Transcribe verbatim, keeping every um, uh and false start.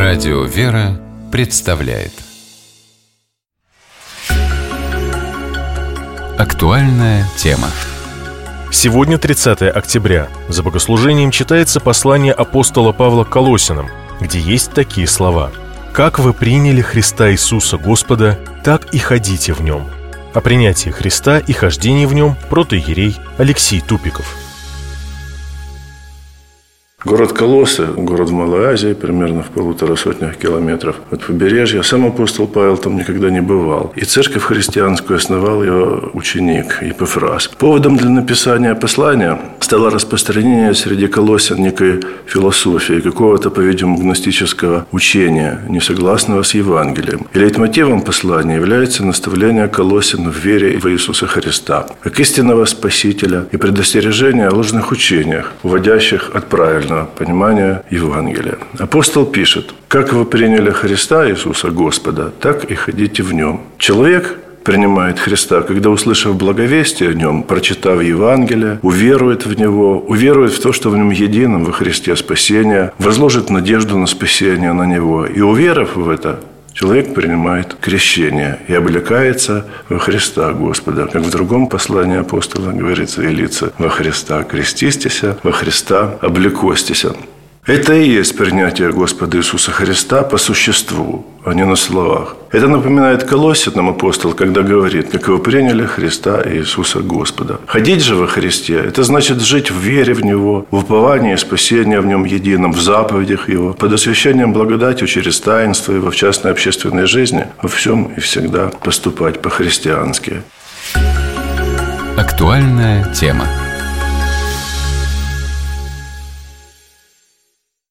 Радио «Вера» представляет актуальная тема. Сегодня тридцатое октября. За богослужением читается послание апостола Павла к Колоссянам, где есть такие слова: «Как вы приняли Христа Иисуса Господа, так и ходите в Нем». О принятии Христа и хождении в Нем протоиерей Алексей Тупиков. Город Колоссы, город в Малой Азии, примерно в полутора сотнях километров от побережья. Сам апостол Павел там никогда не бывал. И церковь христианскую основал его ученик Епифрас. Поводом для написания послания стало распространение среди колоссян некой философии, какого-то, по-видимому, гностического учения, несогласного с Евангелием. И лейтмотивом послания является наставление колоссян в вере в Иисуса Христа, как истинного Спасителя, и предостережение о ложных учениях, уводящих от правильного понимания Евангелия. Апостол пишет: «Как вы приняли Христа Иисуса Господа, так и ходите в Нем». Человек принимает Христа, когда, услышав благовестие о Нем, прочитав Евангелие, уверует в Него, уверует в то, что в Нем едином во Христе спасение, возложит надежду на спасение на Него. И, уверовав в это, человек принимает крещение и облекается во Христа Господа. Как в другом послании апостола говорится: «И лица во Христа крестистися, во Христа облекостися». Это и есть принятие Господа Иисуса Христа по существу, а не на словах. Это напоминает Колоссянам апостол, когда говорит: «Как вы приняли Христа Иисуса Господа». Ходить же во Христе – это значит жить в вере в Него, в уповании и спасении в Нем едином, в заповедях Его, под освящением благодатью через таинство Его в частной общественной жизни, во всем и всегда поступать по-христиански. Актуальная тема.